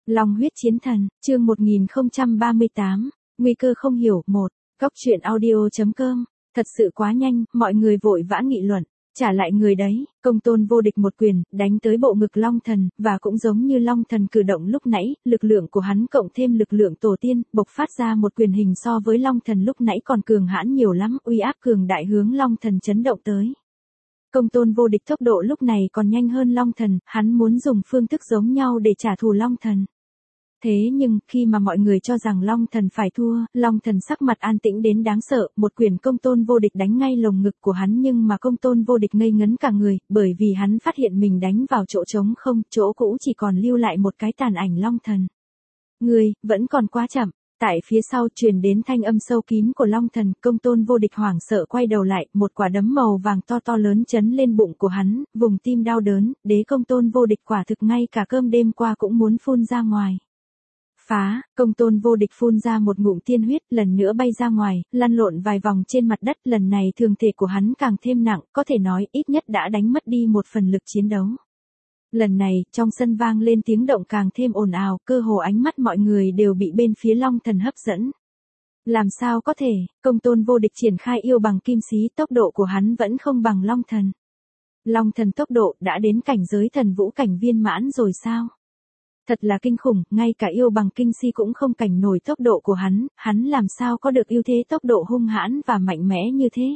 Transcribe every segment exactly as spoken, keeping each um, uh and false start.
Long huyết chiến thần, chương một nghìn không trăm ba mươi tám, nguy cơ không hiểu, một, góc truyện audio.com, thật sự quá nhanh, mọi người vội vã nghị luận, trả lại người đấy, công tôn vô địch một quyền, đánh tới bộ ngực Long thần, và cũng giống như Long thần cử động lúc nãy, lực lượng của hắn cộng thêm lực lượng tổ tiên, bộc phát ra một quyền hình so với Long thần lúc nãy còn cường hãn nhiều lắm, uy áp cường đại hướng Long thần chấn động tới. Công tôn vô địch tốc độ lúc này còn nhanh hơn Long thần, hắn muốn dùng phương thức giống nhau để trả thù Long thần. Thế nhưng, khi mà mọi người cho rằng Long thần phải thua, Long thần sắc mặt an tĩnh đến đáng sợ, một quyền công tôn vô địch đánh ngay lồng ngực của hắn nhưng mà công tôn vô địch ngây ngấn cả người, bởi vì hắn phát hiện mình đánh vào chỗ trống không, chỗ cũ chỉ còn lưu lại một cái tàn ảnh Long thần. Người, vẫn còn quá chậm. Tại phía sau truyền đến thanh âm sâu kín của Long thần, công tôn vô địch hoảng sợ quay đầu lại, một quả đấm màu vàng to to lớn chấn lên bụng của hắn, vùng tim đau đớn, đế công tôn vô địch quả thực ngay cả cơm đêm qua cũng muốn phun ra ngoài. Phá, công tôn vô địch phun ra một ngụm tiên huyết, lần nữa bay ra ngoài, lăn lộn vài vòng trên mặt đất, lần này thương thể của hắn càng thêm nặng, có thể nói ít nhất đã đánh mất đi một phần lực chiến đấu. Lần này, trong sân vang lên tiếng động càng thêm ồn ào, cơ hồ ánh mắt mọi người đều bị bên phía Long thần hấp dẫn. Làm sao có thể, công tôn vô địch triển khai yêu bằng kim xí, tốc độ của hắn vẫn không bằng Long thần. Long thần tốc độ đã đến cảnh giới thần vũ cảnh viên mãn rồi sao? Thật là kinh khủng, ngay cả yêu bằng kinh si cũng không cảnh nổi tốc độ của hắn, hắn làm sao có được ưu thế tốc độ hung hãn và mạnh mẽ như thế?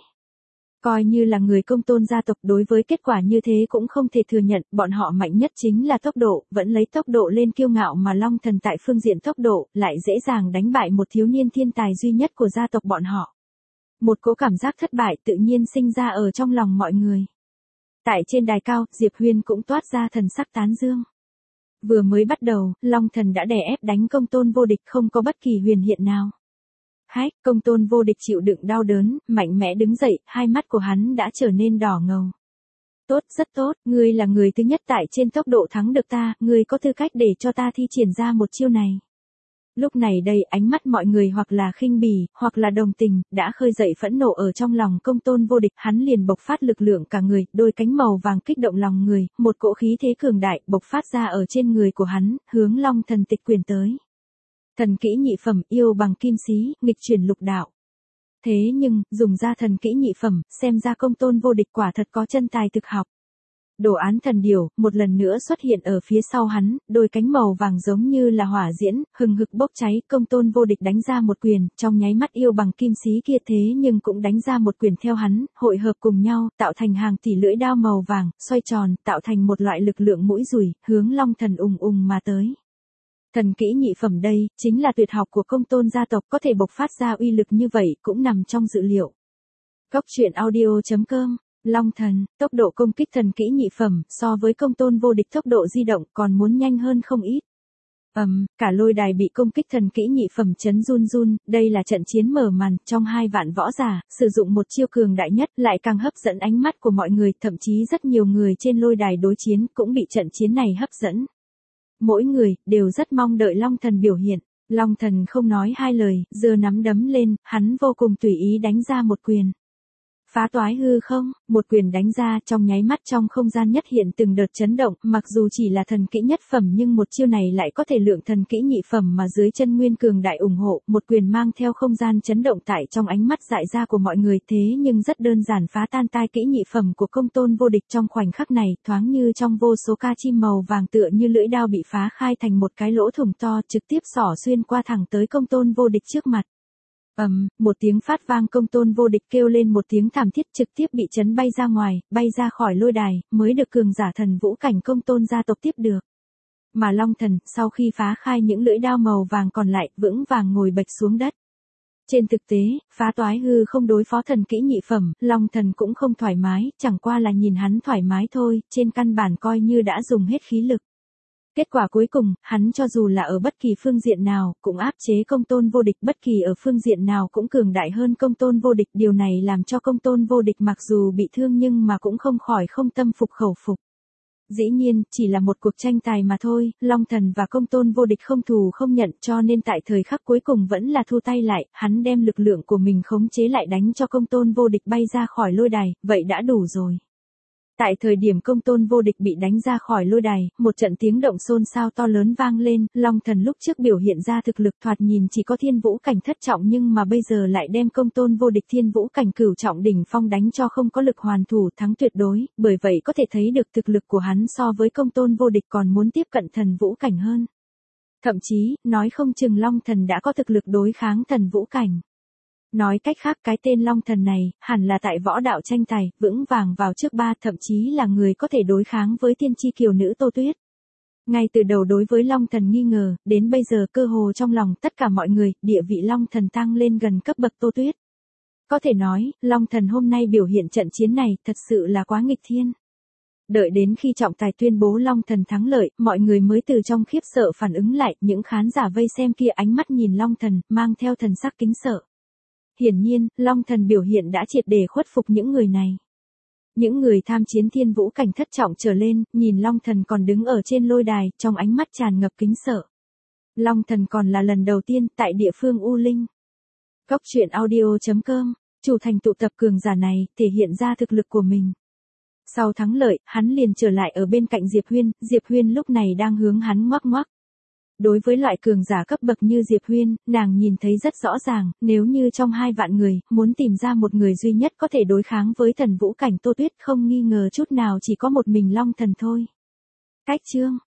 Coi như là người công tôn gia tộc đối với kết quả như thế cũng không thể thừa nhận, bọn họ mạnh nhất chính là tốc độ, vẫn lấy tốc độ lên kiêu ngạo mà Long thần tại phương diện tốc độ, lại dễ dàng đánh bại một thiếu niên thiên tài duy nhất của gia tộc bọn họ. Một cỗ cảm giác thất bại tự nhiên sinh ra ở trong lòng mọi người. Tại trên đài cao, Diệp Huyên cũng toát ra thần sắc tán dương. Vừa mới bắt đầu, Long thần đã đè ép đánh công tôn vô địch không có bất kỳ huyền hiện nào. Hách, công tôn vô địch chịu đựng đau đớn, mạnh mẽ đứng dậy, hai mắt của hắn đã trở nên đỏ ngầu. Tốt, rất tốt, ngươi là người thứ nhất tại trên tốc độ thắng được ta, ngươi có tư cách để cho ta thi triển ra một chiêu này. Lúc này đây, ánh mắt mọi người hoặc là khinh bỉ, hoặc là đồng tình, đã khơi dậy phẫn nộ ở trong lòng công tôn vô địch, hắn liền bộc phát lực lượng cả người, đôi cánh màu vàng kích động lòng người, một cỗ khí thế cường đại, bộc phát ra ở trên người của hắn, hướng Long thần tịch quyền tới. Thần kỹ nhị phẩm, yêu bằng kim xí, nghịch chuyển lục đạo. Thế nhưng, dùng ra thần kỹ nhị phẩm, xem ra công tôn vô địch quả thật có chân tài thực học. Đồ án thần điểu, một lần nữa xuất hiện ở phía sau hắn, đôi cánh màu vàng giống như là hỏa diễm, hừng hực bốc cháy, công tôn vô địch đánh ra một quyền, trong nháy mắt yêu bằng kim xí kia thế nhưng cũng đánh ra một quyền theo hắn, hội hợp cùng nhau, tạo thành hàng tỷ lưỡi đao màu vàng, xoay tròn, tạo thành một loại lực lượng mũi dùi, hướng Long thần ùng ùng mà tới. Thần kỹ nhị phẩm đây, chính là tuyệt học của công tôn gia tộc, có thể bộc phát ra uy lực như vậy, cũng nằm trong dự liệu. Góc truyện audio.com, Long thần, tốc độ công kích thần kỹ nhị phẩm, so với công tôn vô địch tốc độ di động còn muốn nhanh hơn không ít. Ầm, um, cả lôi đài bị công kích thần kỹ nhị phẩm chấn run run, đây là trận chiến mở màn, trong hai vạn võ giả, sử dụng một chiêu cường đại nhất, lại càng hấp dẫn ánh mắt của mọi người, thậm chí rất nhiều người trên lôi đài đối chiến, cũng bị trận chiến này hấp dẫn. Mỗi người, đều rất mong đợi Long thần biểu hiện. Long thần không nói hai lời, giơ nắm đấm lên, hắn vô cùng tùy ý đánh ra một quyền. Phá toái hư không, một quyền đánh ra, trong nháy mắt trong không gian nhất hiện từng đợt chấn động, mặc dù chỉ là thần kỹ nhất phẩm nhưng một chiêu này lại có thể lượng thần kỹ nhị phẩm mà dưới chân nguyên cường đại ủng hộ, một quyền mang theo không gian chấn động tại trong ánh mắt dại ra của mọi người, thế nhưng rất đơn giản phá tan tai kỹ nhị phẩm của công tôn vô địch trong khoảnh khắc này, thoáng như trong vô số ca chim màu vàng tựa như lưỡi đao bị phá khai thành một cái lỗ thủng to, trực tiếp xỏ xuyên qua thẳng tới công tôn vô địch trước mặt. Ầm, um, một tiếng phát vang, công tôn vô địch kêu lên một tiếng thảm thiết, trực tiếp bị chấn bay ra ngoài, bay ra khỏi lôi đài, mới được cường giả thần vũ cảnh công tôn gia tộc tiếp được. Mà Long thần, sau khi phá khai những lưỡi đao màu vàng còn lại, vững vàng ngồi bệt xuống đất. Trên thực tế, phá toái hư không đối phó thần kỹ nhị phẩm, Long thần cũng không thoải mái, chẳng qua là nhìn hắn thoải mái thôi, trên căn bản coi như đã dùng hết khí lực. Kết quả cuối cùng, hắn cho dù là ở bất kỳ phương diện nào, cũng áp chế công tôn vô địch, bất kỳ ở phương diện nào cũng cường đại hơn công tôn vô địch, điều này làm cho công tôn vô địch mặc dù bị thương nhưng mà cũng không khỏi không tâm phục khẩu phục. Dĩ nhiên, chỉ là một cuộc tranh tài mà thôi, Long thần và công tôn vô địch không thù không nhận, cho nên tại thời khắc cuối cùng vẫn là thu tay lại, hắn đem lực lượng của mình khống chế lại đánh cho công tôn vô địch bay ra khỏi lôi đài, vậy đã đủ rồi. Tại thời điểm công tôn vô địch bị đánh ra khỏi lôi đài, một trận tiếng động xôn xao to lớn vang lên, Long Thần lúc trước biểu hiện ra thực lực thoạt nhìn chỉ có thiên vũ cảnh thất trọng nhưng mà bây giờ lại đem công tôn vô địch thiên vũ cảnh cửu trọng đỉnh phong đánh cho không có lực hoàn thủ thắng tuyệt đối, bởi vậy có thể thấy được thực lực của hắn so với công tôn vô địch còn muốn tiếp cận thần vũ cảnh hơn. Thậm chí, nói không chừng Long Thần đã có thực lực đối kháng thần vũ cảnh. Nói cách khác cái tên Long Thần này, hẳn là tại võ đạo tranh tài, vững vàng vào trước ba, thậm chí là người có thể đối kháng với tiên tri kiều nữ Tô Tuyết. Ngay từ đầu đối với Long Thần nghi ngờ, đến bây giờ cơ hồ trong lòng tất cả mọi người, địa vị Long Thần tăng lên gần cấp bậc Tô Tuyết. Có thể nói, Long Thần hôm nay biểu hiện trận chiến này thật sự là quá nghịch thiên. Đợi đến khi trọng tài tuyên bố Long Thần thắng lợi, mọi người mới từ trong khiếp sợ phản ứng lại, những khán giả vây xem kia ánh mắt nhìn Long Thần, mang theo thần sắc kính sợ. Hiển nhiên, Long Thần biểu hiện đã triệt để khuất phục những người này. Những người tham chiến thiên vũ cảnh thất trọng trở lên, nhìn Long Thần còn đứng ở trên lôi đài, trong ánh mắt tràn ngập kính sợ. Long Thần còn là lần đầu tiên tại địa phương U Linh. Góc truyện audio chấm com, chủ thành tụ tập cường giả này, thể hiện ra thực lực của mình. Sau thắng lợi, hắn liền trở lại ở bên cạnh Diệp Huyên, Diệp Huyên lúc này đang hướng hắn ngoắc ngoắc. Đối với loại cường giả cấp bậc như Diệp Huyên, nàng nhìn thấy rất rõ ràng, nếu như trong hai vạn người, muốn tìm ra một người duy nhất có thể đối kháng với thần vũ cảnh Tô Tuyết không nghi ngờ chút nào chỉ có một mình Long Thần thôi. Cách chương